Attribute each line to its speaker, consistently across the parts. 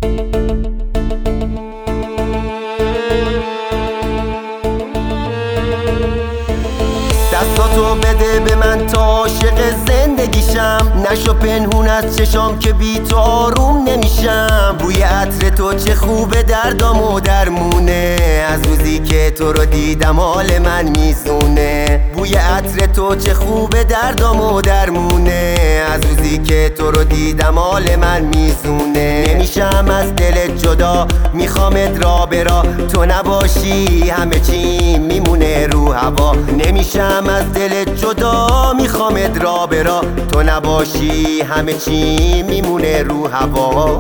Speaker 1: دستاتو بده به من تا عاشق زندگیشم، نشو پنهون از چشام که بی تو آروم نمیشم. بوی عطر تو چه خوبه دردامو درمونه، از روزی که تو رو دیدم حال من میزونه. بوی عطر تو چه خوبه دردامو درمونه، از روزی که تو رو دیدم حال من میزونه. نمیشم از دلت جدا، میخوامت را به راه، تو نباشی همه چی میمونه رو هوا. نمیشم از دلت جدا، میخوامت را به راه، تو نباشی همه چی میمونه رو هوا.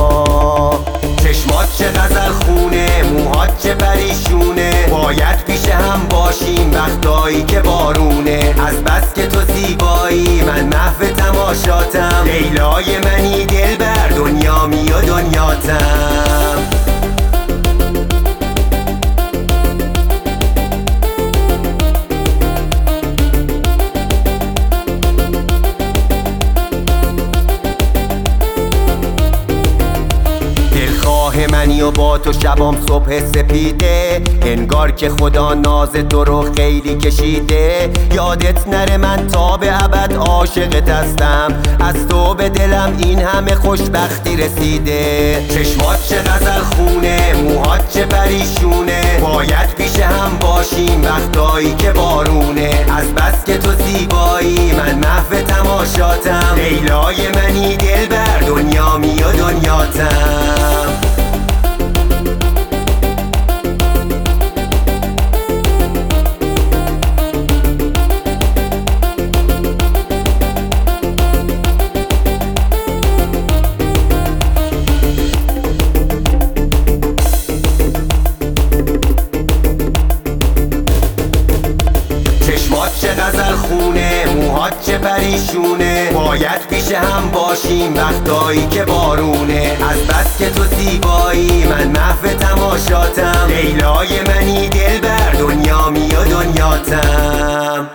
Speaker 1: چشمات چه غزل خونه، موهات چه پریشونه، باید پیش هم باشیم وقتایی که بارونه. از بس که تو زیبایی من محو تماشاتم، لیلای منی دلبر دنیامی و دنیاتم. منی و با تو شبام صبح سپیده، انگار که خدا ناز تو رو خیلی کشیده. یادت نره من تا به ابد عاشقت هستم، از تو به دلم این همه خوشبختی رسیده. چشمات چه غزل خونه، موهات چه پریشونه، باید پیش هم باشیم وقتایی که بارونه. از بس که تو زیبایی من محو تماشاتم، لیلای منی دلبر دنیامی و دنیاتم. چه غزل خونه، موهات چه پریشونه، باید پیش هم باشیم وقتایی که بارونه. از بس که تو زیبایی من محو تماشاتم، لیلای منی دلبر دنیامی و دنیاتم.